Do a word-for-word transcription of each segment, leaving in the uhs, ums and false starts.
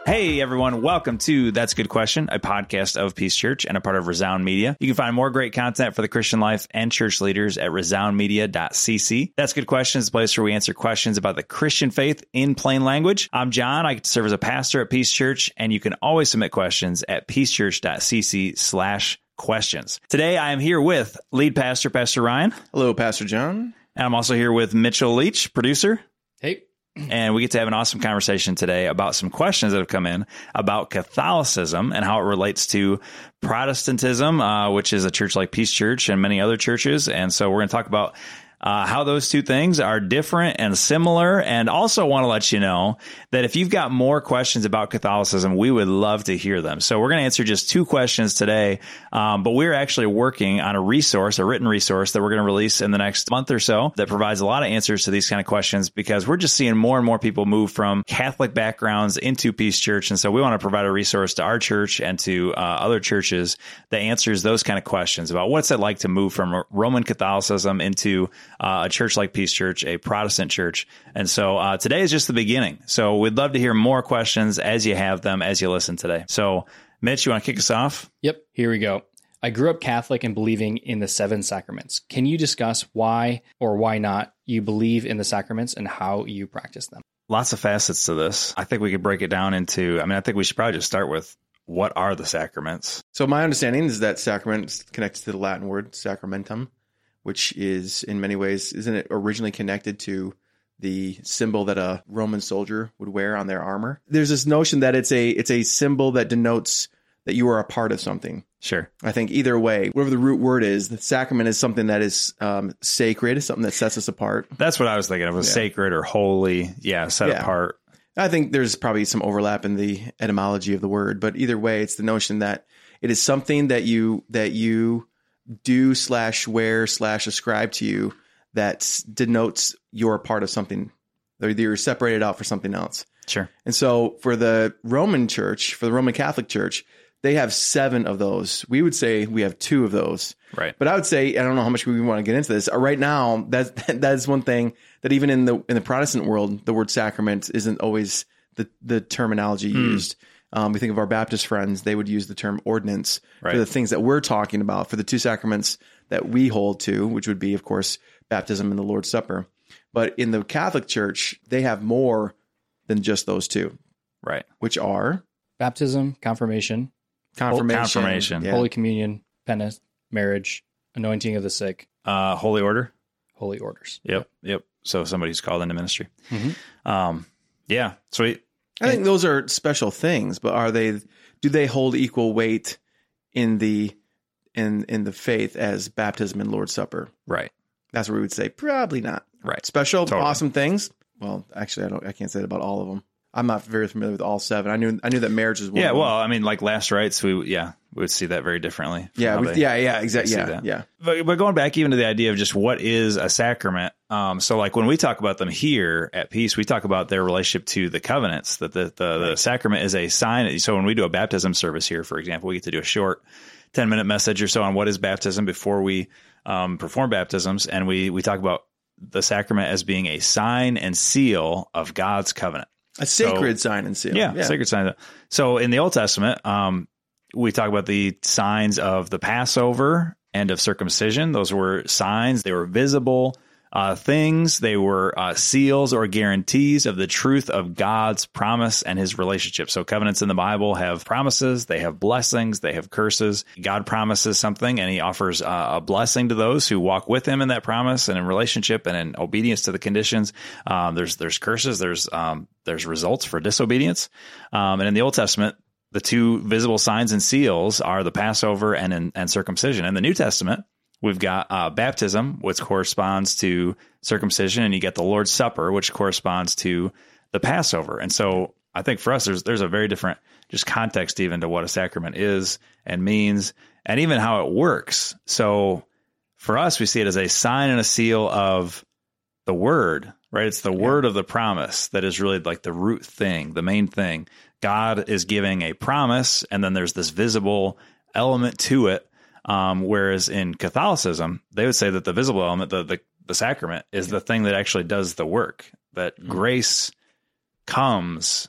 Hey everyone, welcome to That's a Good Question, a podcast of Peace Church and a part of Resound Media. You can find more great content for the Christian life and church leaders at resound media dot c c. That's a Good Question is a place where we answer questions about the Christian faith in plain language. I'm John. I serve as a pastor at Peace Church, and you can always submit questions at peacechurch dot c c slash questions. Today I am here with lead pastor, Pastor Ryan. Hello, Pastor John. And I'm also here with Mitchell Leach, producer. Hey. And we get to have an awesome conversation today about some questions that have come in about Catholicism and how it relates to Protestantism, uh, which is a church like Peace Church and many other churches. And so we're going to talk about uh, how those two things are different and similar. And also want to let you know that if you've got more questions about Catholicism, we would love to hear them. So we're going to answer just two questions today. Um, but we're actually working on a resource, a written resource that we're going to release in the next month or so that provides a lot of answers to these kind of questions, because we're just seeing more and more people move from Catholic backgrounds into Peace Church. And so we want to provide a resource to our church and to uh, other churches that answers those kind of questions about what's it like to move from Roman Catholicism into uh, a church like Peace Church, a Protestant church. And so uh, today is just the beginning. So we'd love to hear more questions as you have them, as you listen today. So Mitch, you want to kick us off? Yep, here we go. I grew up Catholic and believing in the seven sacraments. Can you discuss why or why not you believe in the sacraments and how you practice them? Lots of facets to this. I think we could break it down into, I mean, I think we should probably just start with what are the sacraments? So my understanding is that sacrament is connected to the Latin word sacramentum, which is in many ways, isn't it originally connected to the symbol that a Roman soldier would wear on their armor? There's this notion that it's a it's a symbol that denotes that you are a part of something. Sure. I think either way, whatever the root word is, the sacrament is something that is um, sacred, something that sets us apart. That's what I was thinking of, was yeah. sacred or holy. Yeah, set yeah. apart. I think there's probably some overlap in the etymology of the word, but either way, it's the notion that it is something that you that you do slash wear slash ascribe to you that denotes you're a part of something. You're separated out for something else. Sure. And so for the Roman Church, for the Roman Catholic Church, they have seven of those. We would say we have two of those. Right. But I would say, I don't know how much we want to get into this. Right now, that's, that is one thing that even in the in the Protestant world, the word sacrament isn't always the, the terminology Hmm. used. Um, we think of our Baptist friends, they would use the term ordinance right. for the things that we're talking about, for the two sacraments that we hold to, which would be, of course, baptism and the Lord's Supper. But in the Catholic Church, they have more than just those two. Right. Which are? Baptism, confirmation. Confirmation. Confirmation. Yeah. Holy Communion, penance, marriage, anointing of the sick. Uh, holy order. Holy orders. Yep. Yep. So somebody who's called into ministry. Mm-hmm. Um, yeah. Sweet. I think those are special things, but are they, do they hold equal weight in the, in, in the faith as baptism and Lord's Supper? Right. That's where we would say probably not. Right. Special, Totally. awesome things. Well, actually, I don't, I can't say that about all of them. I'm not very familiar with all seven. I knew, I knew that marriage is one. Yeah. of them. Well, I mean, like last rites, we, yeah, we would see that very differently. from Yeah. how We, they- yeah. Yeah. Exactly. see Yeah. that. Yeah. But, but going back even to the idea of just what is a sacrament. Um, so like when we talk about them here at Peace, we talk about their relationship to the covenants, that the, the, the sacrament is a sign. So when we do a baptism service here, for example, we get to do a short ten minute message or so on what is baptism before we um, perform baptisms. And we, we talk about the sacrament as being a sign and seal of God's covenant. A sacred So- sign and seal. Yeah, sacred sign. So in the Old Testament, um, we talk about the signs of the Passover and of circumcision. Those were signs. They were visible uh, things. They were uh, seals or guarantees of the truth of God's promise and his relationship. So covenants in the Bible have promises. They have blessings. They have curses. God promises something, and he offers uh, a blessing to those who walk with him in that promise and in relationship and in obedience to the conditions. Um, there's there's curses. There's um, there's results for disobedience. Um, and in the Old Testament, the two visible signs and seals are the Passover and and, and circumcision. In the New Testament, we've got uh, baptism, which corresponds to circumcision, and you get the Lord's Supper, which corresponds to the Passover. And so I think for us, there's there's a very different just context even to what a sacrament is and means, and even how it works. So for us, we see it as a sign and a seal of the word, right? It's the yeah. word of the promise that is really like the root thing, the main thing. God is giving a promise, and then there's this visible element to it. Um, whereas in Catholicism, they would say that the visible element, the the, the sacrament, is the thing that actually does the work, that mm-hmm. grace comes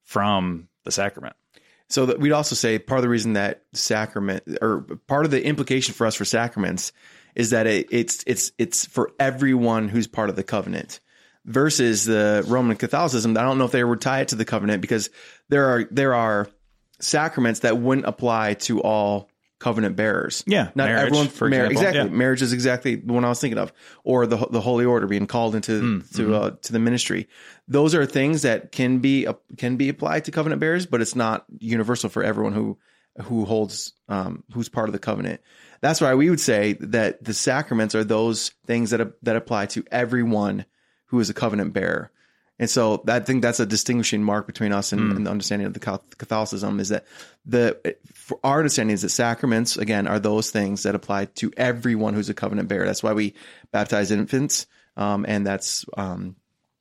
from the sacrament. So that we'd also say part of the reason that sacrament, or part of the implication for us for sacraments, is that it, it's it's it's for everyone who's part of the covenant, versus the Roman Catholicism. I don't know if they would tie it to the covenant, because there are there are sacraments that wouldn't apply to all covenant bearers. Yeah, not marriage, everyone. for Mar- example. exactly, Yeah. marriage is exactly the one I was thinking of, or the the Holy Order being called into Mm, to mhm. uh, to the ministry. Those are things that can be uh, can be applied to covenant bearers, but it's not universal for everyone who who holds um, who's part of the covenant. That's why we would say that the sacraments are those things that that apply to everyone who is a covenant bearer. And so I think that's a distinguishing mark between us and, Mm. and the understanding of the Catholicism, is that the for our understanding is that sacraments, again, are those things that apply to everyone who's a covenant bearer. That's why we baptize infants, um, and that's um,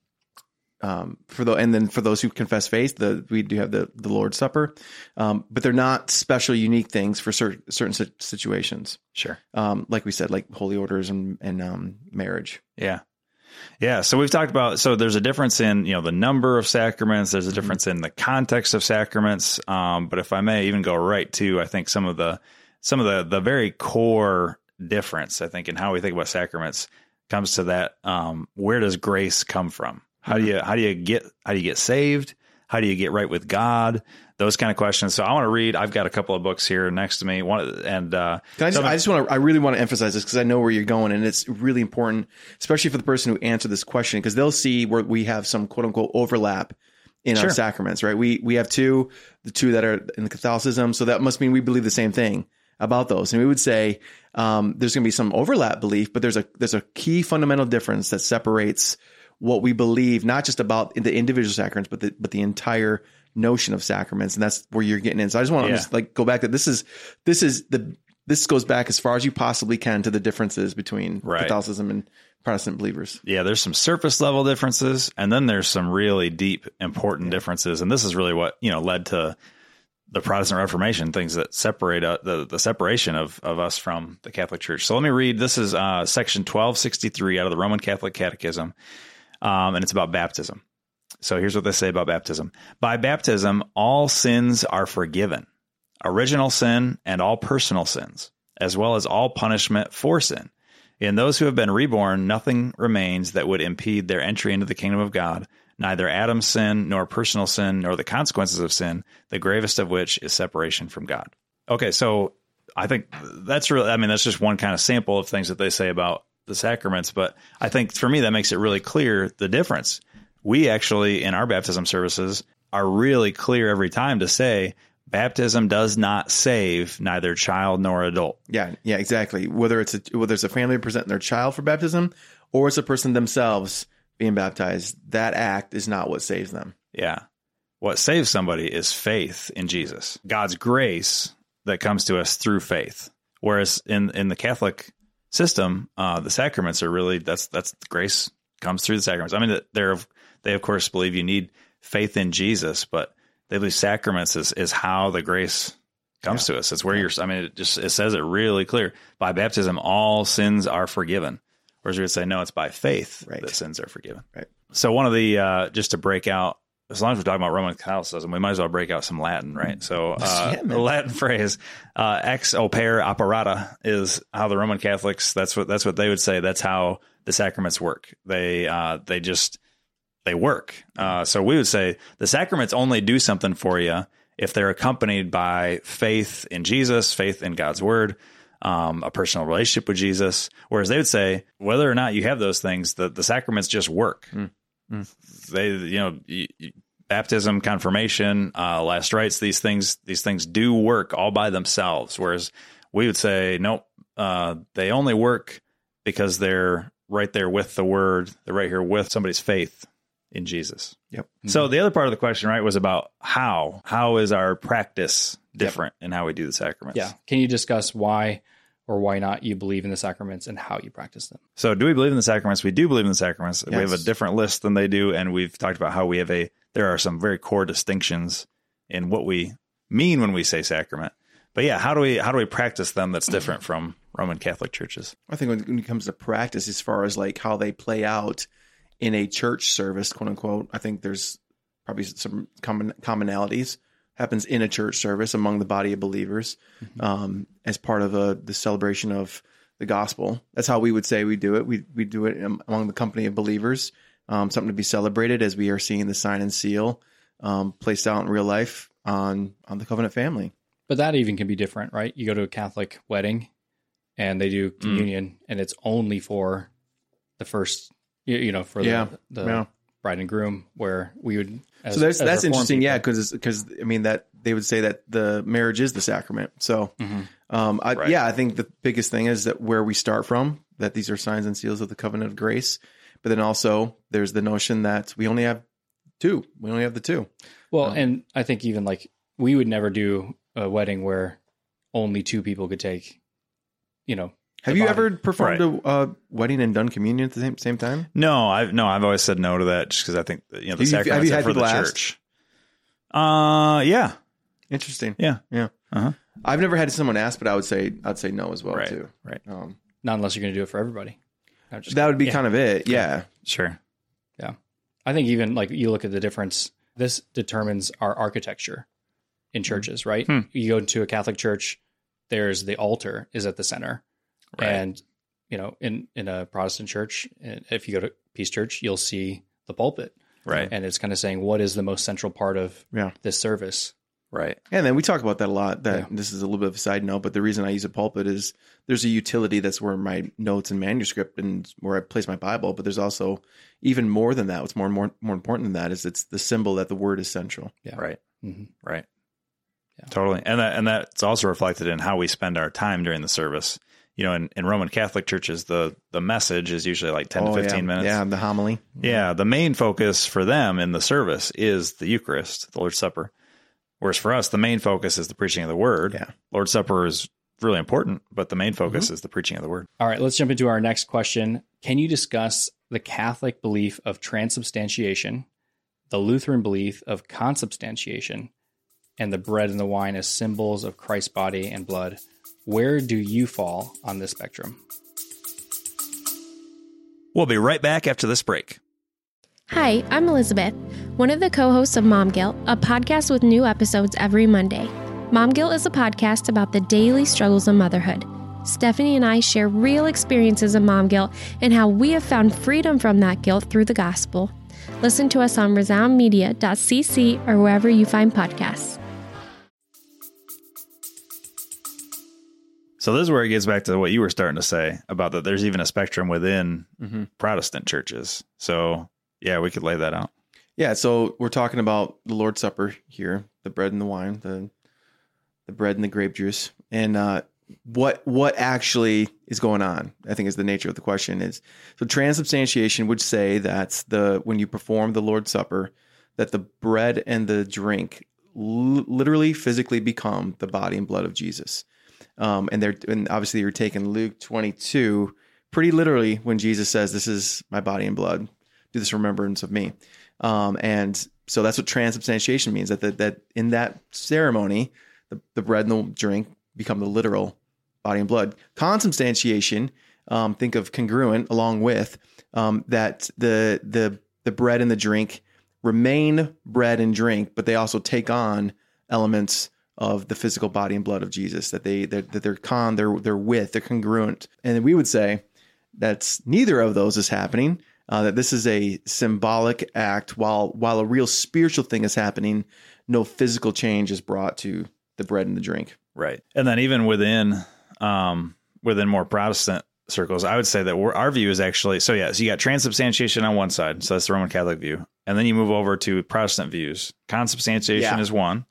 um, for the and then for those who confess faith, the we do have the the Lord's Supper, um, but they're not special, unique things for certain certain si- situations. Sure. Um, like we said, like holy orders and and um, marriage. Yeah. Yeah. So we've talked about, so there's a difference in, you know, the number of sacraments. There's a Mm-hmm. difference in the context of sacraments. Um, but if I may even go right to, I think some of the, some of the, the very core difference, I think, in how we think about sacraments comes to that. Um, where does grace come from? How do you, how do you get, how do you get saved? How do you get right with God? Those kind of questions. So I want to read, I've got a couple of books here next to me. One, and, uh, Can I just, some of- I just want to, I really want to emphasize this because I know where you're going, and it's really important, especially for the person who answered this question, because they'll see where we have some quote unquote overlap in Sure. our sacraments, right? We, we have two, the two that are in the Catholicism. So that must mean we believe the same thing about those. And we would say, um, there's going to be some overlap belief, but there's a, there's a key fundamental difference that separates what we believe, not just about the individual sacraments, but the, but the entire notion of sacraments. And that's where you're getting in. So I just want to Yeah. just like go back to this is, this is the, this goes back as far as you possibly can to the differences between Right. Catholicism and Protestant believers. Yeah, there's some surface level differences, and then there's some really deep, important differences. And this is really what, you know, led to the Protestant Reformation, things that separate uh, the the separation of of us from the Catholic Church. So let me read. This is uh, section twelve sixty-three out of the Roman Catholic Catechism, um, and it's about baptism. So here's what they say about baptism. By baptism, all sins are forgiven, original sin and all personal sins, as well as all punishment for sin. In those who have been reborn, nothing remains that would impede their entry into the kingdom of God, neither Adam's sin, nor personal sin, nor the consequences of sin, the gravest of which is separation from God. Okay, so I think that's really, I mean, that's just one kind of sample of things that they say about the sacraments, but I think for me, that makes it really clear the difference. We actually, in our baptism services, are really clear every time to say, baptism does not save neither child nor adult. Yeah, yeah, exactly. Whether it's a, whether it's a family presenting their child for baptism or it's a person themselves being baptized, that act is not what saves them. Yeah. What saves somebody is faith in Jesus, God's grace that comes to us through faith. Whereas in, in the Catholic system, uh, the sacraments are really, that's, that's grace comes through the sacraments. I mean, they're, they of course believe you need faith in Jesus, but they believe sacraments is, is how the grace comes Yeah. to us. It's where you're, I mean, it just, it says it really clear. By baptism, all sins are forgiven. Whereas we would say, no, it's by faith Right. that sins are forgiven. Right. So one of the, uh, just to break out, as long as we're talking about Roman Catholicism, we might as well break out some Latin, right? So uh, Yeah, man. the Latin phrase uh, "ex opere operata" is how the Roman Catholics. That's what that's what they would say. That's how the sacraments work. They uh, they just they work. Uh, so we would say the sacraments only do something for you if they're accompanied by faith in Jesus, faith in God's word, um, a personal relationship with Jesus. Whereas they would say whether or not you have those things, the, the sacraments just work. Mm. Mm. They, you know, y- y- baptism, confirmation, uh, last rites, these things, these things do work all by themselves. Whereas we would say, nope, uh, they only work because they're right there with the word. They're right here with somebody's faith in Jesus. Yep. So the other part of the question, right, was about how, how is our practice different in how we do the sacraments? Yeah. Can you discuss why or why not you believe in the sacraments and how you practice them? So do we believe in the sacraments? We do believe in the sacraments. We have a Yes. different list than they do. And we've talked about how we have a, there are some very core distinctions in what we mean when we say sacrament. But yeah, how do we, how do we practice them that's different from Roman Catholic churches? I think when, when it comes to practice, as far as like how they play out in a church service, quote unquote, I think there's probably some common commonalities, happens in a church service among the body of believers, mm-hmm. um, as part of a, the celebration of the gospel. That's how we would say we do it. We we do it among the company of believers, um, something to be celebrated as we are seeing the sign and seal um, placed out in real life on on the covenant family. But that even can be different, right? You go to a Catholic wedding and they do communion, mm. and it's only for the first, you know, for the, yeah. the yeah. bride and groom, where we would. As, so that's that's interesting, people. yeah, because because I mean that they would say that the marriage is the sacrament. So, mm-hmm. um, I, right. yeah, I think the biggest thing is that where we start from, that these are signs and seals of the covenant of grace, but then also there's the notion that we only have two. We only have the two. Well, um, and I think even like we would never do a wedding where only two people could take. You know, have you body. ever performed right. a uh, wedding and done communion at the same, same time? No, I've no, I've always said no to that just because I think that, you know the have sacraments you, have are you for the asked? church. Uh, yeah, interesting. Yeah, yeah. Uh-huh. I've never had someone ask, but I would say I'd say no as well right. too. Right. Um, Not unless you're going to do it for everybody. Just, that would be yeah. kind of it. Yeah. Sure. Yeah. I think even like you look at the difference. This determines our architecture in churches, right? Hmm. You go to a Catholic church, there's the altar is at the center. Right. And, you know, in, in a Protestant church, if you go to Peace Church, you'll see the pulpit. Right. And it's kind of saying, what is the most central part of yeah. this service? Right. And then we talk about that a lot. That yeah. this is a little bit of a side note, but the reason I use a pulpit is there's a utility that's where my notes and manuscript and where I place my Bible. But there's also even more than that. What's more more more important than that is it's the symbol that the word is central. Yeah. Right. Mm-hmm. Right. Yeah. Totally. And that and that's also reflected in how we spend our time during the service. You know, in, in Roman Catholic churches, the, the message is usually like ten oh, to fifteen yeah. minutes. Yeah, the homily. Yeah, the main focus for them in the service is the Eucharist, the Lord's Supper. Whereas for us, the main focus is the preaching of the word. Yeah. Lord's Supper is really important, but the main focus mm-hmm. is the preaching of the word. All right, let's jump into our next question. Can you discuss the Catholic belief of transubstantiation, the Lutheran belief of consubstantiation, and the bread and the wine as symbols of Christ's body and blood? Where do you fall on this spectrum? We'll be right back after this break. Hi, I'm Elizabeth, one of the co-hosts of Mom Guilt, a podcast with new episodes every Monday. Mom Guilt is a podcast about the daily struggles of motherhood. Stephanie and I share real experiences of mom guilt and how we have found freedom from that guilt through the gospel. Listen to us on resound media dot c c or wherever you find podcasts. So this is where it gets back to what you were starting to say about that there's even a spectrum within mm-hmm. Protestant churches. So, yeah, we could lay that out. Yeah, so we're talking about the Lord's Supper here, the bread and the wine, the the bread and the grape juice. And uh, what what actually is going on, I think, is the nature of the question. Is so transubstantiation would say that the when you perform the Lord's Supper, that the bread and the drink l- literally physically become the body and blood of Jesus. Um, and they're and obviously you're taking Luke twenty-two pretty literally when Jesus says, "This is my body and blood. Do this in remembrance of me." Um, and so that's what transubstantiation means. That the, that in that ceremony, the, the bread and the drink become the literal body and blood. Consubstantiation, um, think of congruent along with um, that the the the bread and the drink remain bread and drink, but they also take on elements of the physical body and blood of Jesus, that they that they're, they're con, they're they're with, they're congruent. And we would say that's neither of those is happening. Uh, that this is a symbolic act, while while a real spiritual thing is happening. No physical change is brought to the bread and the drink. Right, and then even within um, within more Protestant circles, I would say that we're, our view is actually so. Yeah, so you got transubstantiation on one side, so that's the Roman Catholic view, and then you move over to Protestant views. Consubstantiation yeah. is one.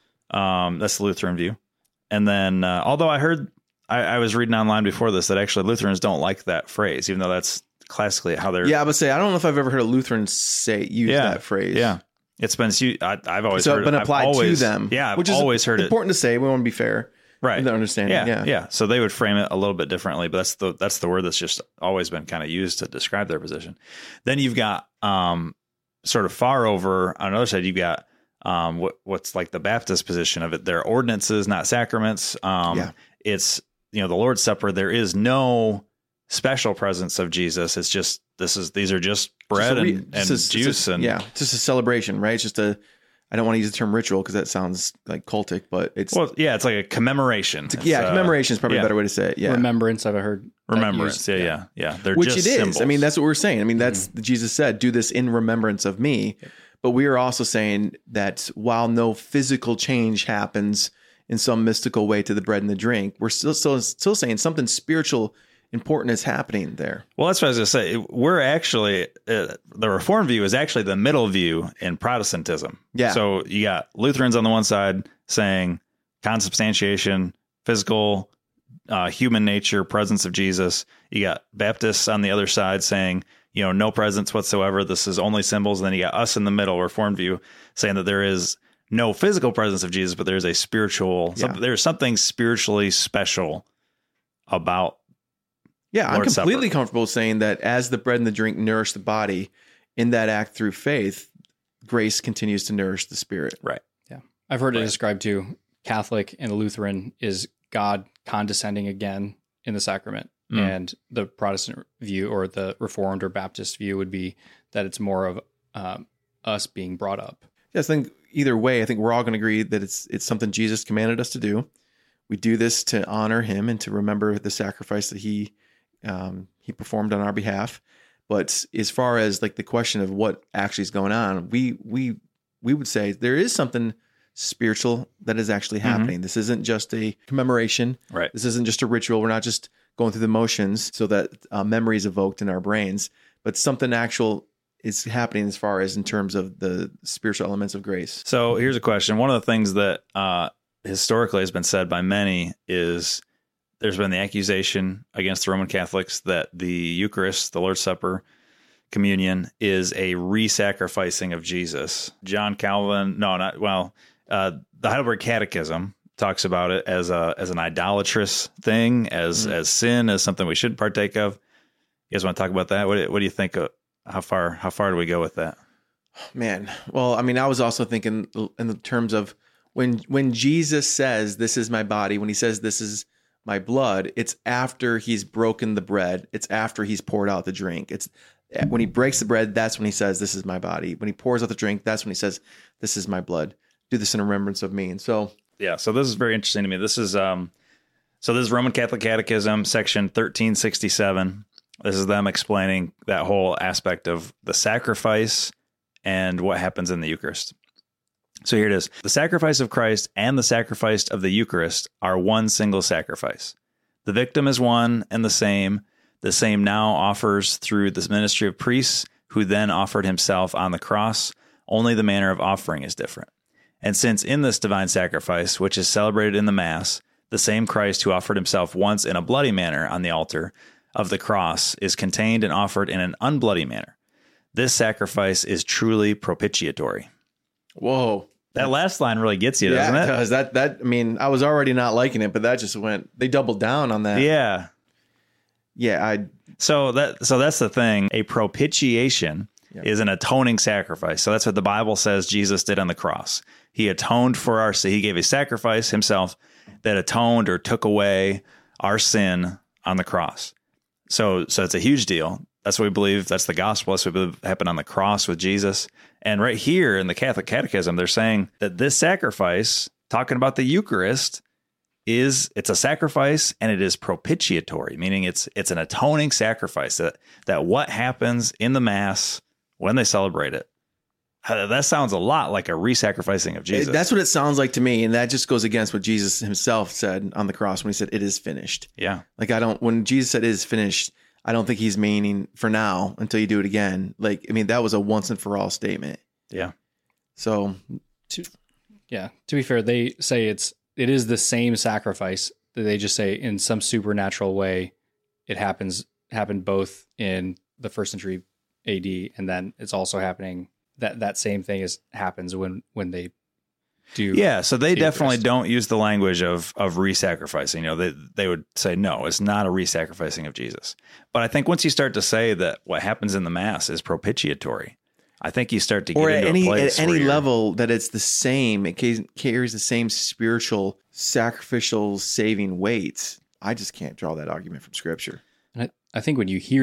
Um, that's the Lutheran view. And then, uh, although I heard, I, I was reading online before this, that actually Lutherans don't like that phrase, even though that's classically how they're. Yeah, I would say, I don't know if I've ever heard a Lutheran say, use yeah, that phrase. Yeah. It's been, I, I've always so heard it's been it. applied always, to them. Yeah. I've which is always heard important it. Important to say. We want to be fair. Right. In their understanding. Yeah, yeah. Yeah. So they would frame it a little bit differently, but that's the, that's the word that's just always been kind of used to describe their position. Then you've got, um, sort of far over on the other side, you've got, Um, what what's like the Baptist position of it? They're ordinances, not sacraments. Um, yeah. It's, you know, the Lord's Supper. There is no special presence of Jesus. It's just this is these are just bread Just a re- and, and just a- juice just a- and yeah, just a celebration, right? It's just a. I don't want to use the term ritual because that sounds like cultic, but it's well, yeah, it's like a commemoration. It's, yeah, uh, commemoration is probably yeah. a better way to say it. Yeah, Remembrance, I've heard. that remembrance. used. Yeah, yeah, yeah. They're which just it is. symbols. I mean, that's what we're saying. I mean, that's mm-hmm. Jesus said, "Do this in remembrance of me." Yep. But we are also saying that while no physical change happens in some mystical way to the bread and the drink, we're still still still saying something spiritual important is happening there. Well, that's what I was going to say. We're actually, uh, the Reformed view is actually the middle view in Protestantism. Yeah. So you got Lutherans on the one side saying consubstantiation, physical, uh, human nature, presence of Jesus. You got Baptists on the other side saying, you know, no presence whatsoever. This is only symbols. And then you got us in the middle, Reformed view, saying that there is no physical presence of Jesus, but there's a spiritual, Yeah. some, there's something spiritually special about Yeah, I'm Lord's completely Supper. comfortable saying that as the bread and the drink nourish the body in that act through faith, grace continues to nourish the spirit. Right. Yeah. I've heard Right. it described too. Catholic and Lutheran is God condescending again in the sacrament. Mm. And the Protestant view or the Reformed or Baptist view would be that it's more of um, us being brought up. Yes, I think either way, I think we're all going to agree that it's it's something Jesus commanded us to do. We do this to honor him and to remember the sacrifice that he um, he performed on our behalf. But as far as like the question of what actually is going on, we we we would say there is something spiritual that is actually happening. Mm-hmm. This isn't just a commemoration. Right. This isn't just a ritual. We're not just going through the motions so that uh, memory is evoked in our brains, but something actual is happening as far as in terms of the spiritual elements of grace. So here's a question. One of the things that uh, historically has been said by many is there's been the accusation against the Roman Catholics that the Eucharist, the Lord's Supper, communion is a re-sacrificing of Jesus. John Calvin, no, not, well, uh, the Heidelberg Catechism talks about it as a as an idolatrous thing, as mm. as sin, as something we shouldn't partake of. You guys want to talk about that? What do, what do you think? Of, how far how far do we go with that? Man, well, I mean, I was also thinking in the terms of when when Jesus says, "This is my body," when he says, "This is my blood," it's after he's broken the bread. It's after he's poured out the drink. It's when he breaks the bread, that's when he says, "This is my body." When he pours out the drink, that's when he says, "This is my blood. Do this in remembrance of me." And so, yeah, so this is very interesting to me. This is um, so this is Roman Catholic Catechism, section thirteen sixty-seven. This is them explaining that whole aspect of the sacrifice and what happens in the Eucharist. So here it is. The sacrifice of Christ and the sacrifice of the Eucharist are one single sacrifice. The victim is one and the same. The same now offers through the ministry of priests, who then offered himself on the cross. Only the manner of offering is different. And since in this divine sacrifice, which is celebrated in the Mass, the same Christ who offered himself once in a bloody manner on the altar of the cross is contained and offered in an unbloody manner, this sacrifice is truly propitiatory. whoa. That last line really gets you, Yeah, doesn't it? does. That, that, I mean, I was already not liking it, but that just went, they doubled down on that. Yeah. Yeah, I, So that so that's the thing. A propitiation Yep. is an atoning sacrifice. So that's what the Bible says Jesus did on the cross. He atoned for our sin. He gave a sacrifice himself that atoned or took away our sin on the cross. So so it's a huge deal. That's what we believe. That's the gospel. That's what we believe happened on the cross with Jesus. And right here in the Catholic Catechism, they're saying that this sacrifice, talking about the Eucharist, is it's a sacrifice and it is propitiatory, meaning it's it's an atoning sacrifice. That that what happens in the Mass when they celebrate it, that sounds a lot like a re-sacrificing of Jesus. that's what it sounds like to me. And that just goes against what Jesus himself said on the cross when he said, "It is finished." Yeah. Like, I don't, when Jesus said "it is finished," I don't think he's meaning for now until you do it again. Like, I mean, that was a once and for all statement. Yeah. So, To, yeah. To be fair, they say it's it is the same sacrifice. They just say in some supernatural way, it happens happened both in the first century A D, and then it's also happening that that same thing is happens when when they do. Yeah, so they the definitely Eucharist. don't use the language of of re-sacrificing. You know, they they would say no, it's not a re-sacrificing of Jesus. But I think once you start to say that what happens in the Mass is propitiatory, I think you start to get or into at any a place at any where you're- level that it's the same, it ca- carries the same spiritual, sacrificial, saving weight. I just can't draw that argument from Scripture. And I, I think when you hear that,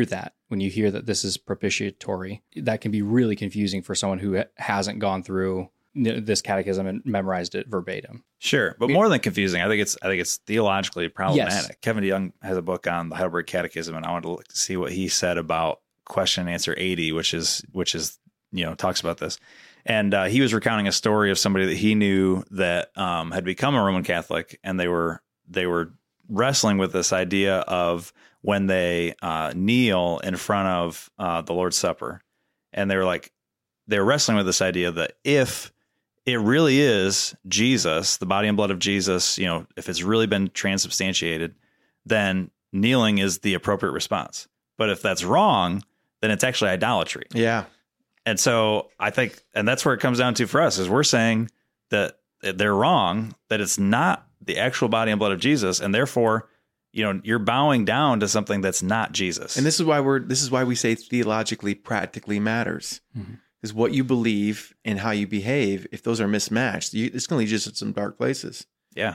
when you hear that this is propitiatory, that can be really confusing for someone who hasn't gone through this catechism and memorized it verbatim. Sure, but more than confusing, I think it's I think it's theologically problematic. Yes. Kevin DeYoung has a book on the Heidelberg Catechism, and I wanted to look to see what he said about question and answer eighty, which is which is you know talks about this. And uh, he was recounting a story of somebody that he knew that um, had become a Roman Catholic, and they were they were wrestling with this idea of when they uh, kneel in front of uh, the Lord's Supper, and they were like they were wrestling with this idea that if it really is Jesus, the body and blood of Jesus, you know, if it's really been transubstantiated, then kneeling is the appropriate response. But if that's wrong, then it's actually idolatry. Yeah. And so I think, and that's where it comes down to for us, is we're saying that they're wrong, that it's not the actual body and blood of Jesus, and therefore, you know, you're bowing down to something that's not Jesus. And this is why we're this is why we say theologically practically matters. Mm-hmm. Is what you believe and how you behave. If those are mismatched, you, it's going to lead you to some dark places. Yeah.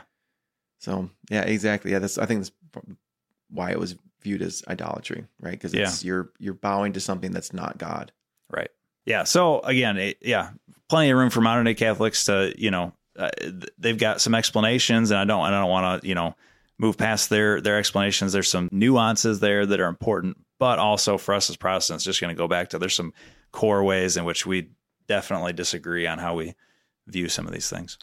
So yeah, exactly. Yeah, that's I think that's why it was viewed as idolatry, right? Because it's yeah. you're you're bowing to something that's not God. Right. Yeah. So again, it, yeah, plenty of room for modern day Catholics to, you know, uh, they've got some explanations, and I don't I don't want to, you know, move past their their explanations. There's some nuances there that are important, but also for us as Protestants, just going to go back to there's some core ways in which we definitely disagree on how we view some of these things.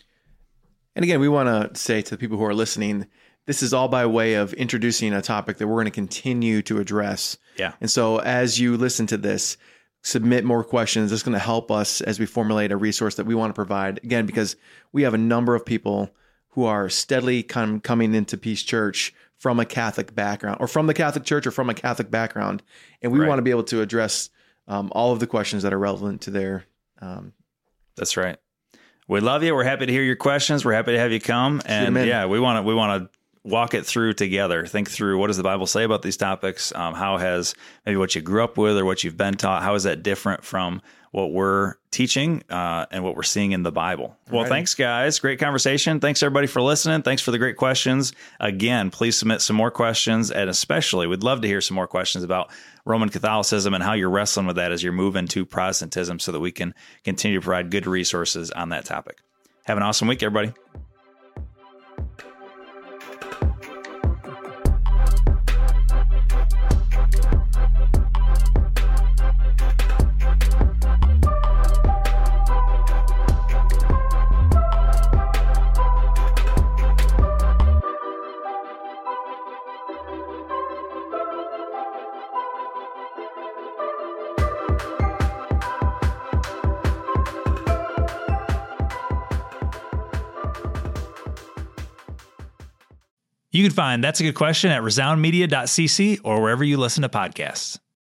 And again, we want to say to the people who are listening, this is all by way of introducing a topic that we're going to continue to address. Yeah. And so as you listen to this, submit more questions. It's going to help us as we formulate a resource that we want to provide. Again, because we have a number of people who are steadily com- coming into Peace Church from a Catholic background, or from the Catholic Church, or from a Catholic background. And we right. want to be able to address Um, all of the questions that are relevant to their. Um, That's right. We love you. We're happy to hear your questions. We're happy to have you come. And yeah, we want to we want to walk it through together. Think through, what does the Bible say about these topics? Um, how has maybe what you grew up with or what you've been taught, how is that different from what we're teaching uh, and what we're seeing in the Bible? Well, Alrighty. Thanks, guys. Great conversation. Thanks, everybody, for listening. Thanks for the great questions. Again, please submit some more questions, and especially we'd love to hear some more questions about Roman Catholicism and how you're wrestling with that as you're moving to Protestantism, so that we can continue to provide good resources on that topic. Have an awesome week, everybody. You can find That's a Good Question at resound media dot c c or wherever you listen to podcasts.